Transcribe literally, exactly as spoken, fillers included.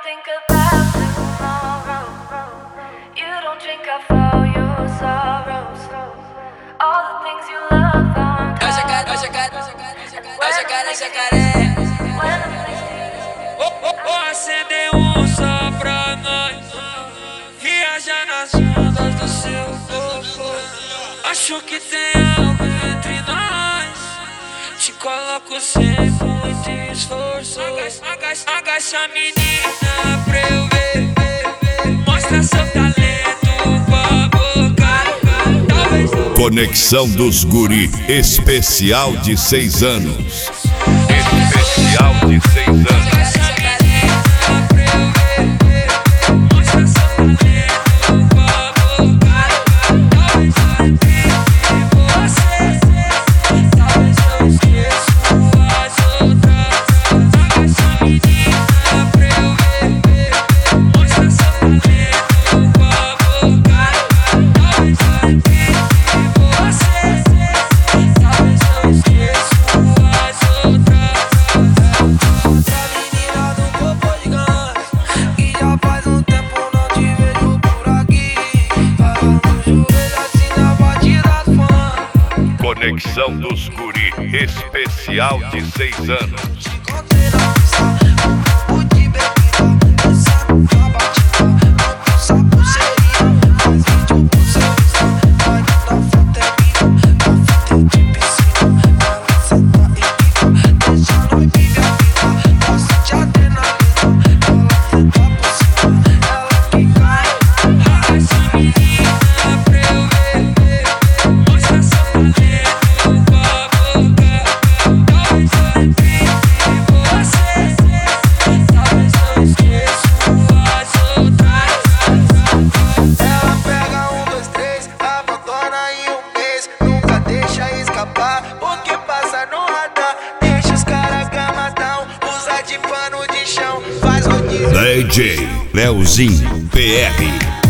think about tomorrow. You don't drink up all your sorrows. All the things you love on top. Jacaré, jacaré, jacaré, jacaré. Vou acender um só pra nós, viajar nas ondas do seu corpo. Acho que tem algo entre nós, te coloco sem muito esforço. Agacha, agacha a menina pra eu ver, mostra seu talento com a boca. Talvez Conexão dos Guri, especial de seis anos. Especial de seis anos. Conexão dos Guri, especial de seis anos. Porque passa no radar, deixa os caras gamadão, usa de pano de chão, faz rodízio. D J Leozinho P R.